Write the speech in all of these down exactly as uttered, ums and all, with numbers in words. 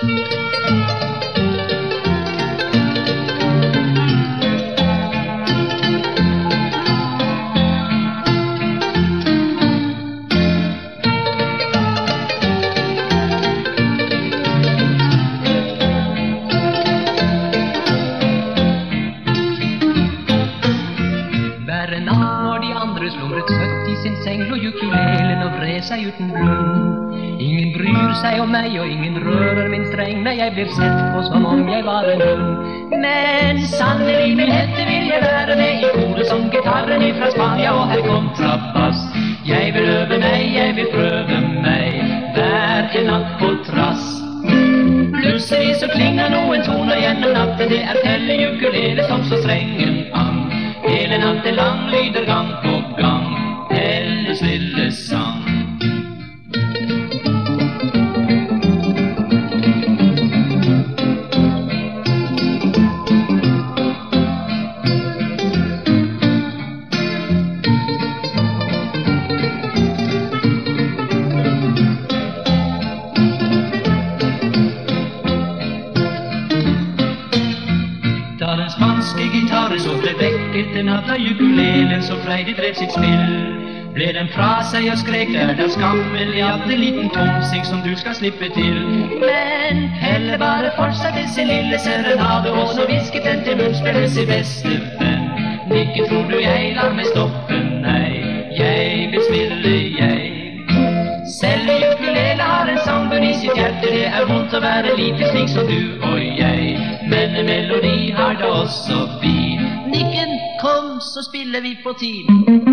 Slumret søtt i sin seng lå ukulelen og vred seg uten grunn. Ingen bryr seg om meg, og ingen rører min streng, nei, jeg blir sett på som om jeg var en hund. Men sannelig, min hette, vil jeg være med i koret som gitarren ifra Spania, og her kontrabass. Jeg vil øve meg, jeg vil prøve meg, hver en natt på trass. Plutselig så klinger noen toner gjennom natten, det er Pelle ukulele som så strengen an. Hele natten lang lyder gang på gang Pelles lille sang. Da den spanske gitaren så ble vekket en natt av ukulelen så freidig drev sitt spill, ble den fra seg og skrek, er det skammelig at en liten tomsing som du skal slippe til. Men Pelle bare fortsatte sin lille serenade, og så visket den til munns ble si beste venn. Ikke tror du jeg lar meg stoppe, nei, jeg vil spille, jeg. Selv ukulele har en sangbunn i sitt hjerte, det er vondt å være like slik som du og jeg. Men en melodi har det også vi. Nikken, kom, så spiller vi på tid.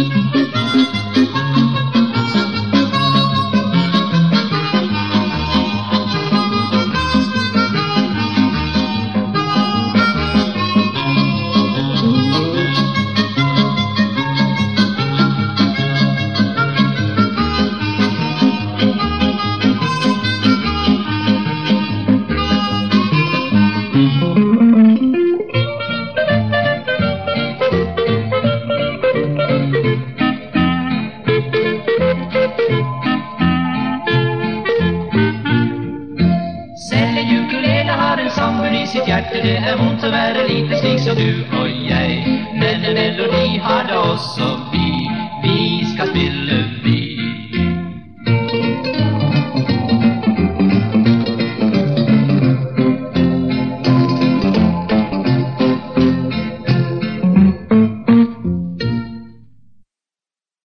I sitt hjerte, det er vondt å være lite slik som du og jeg. Men en melodi har det også vi. Vi skal spille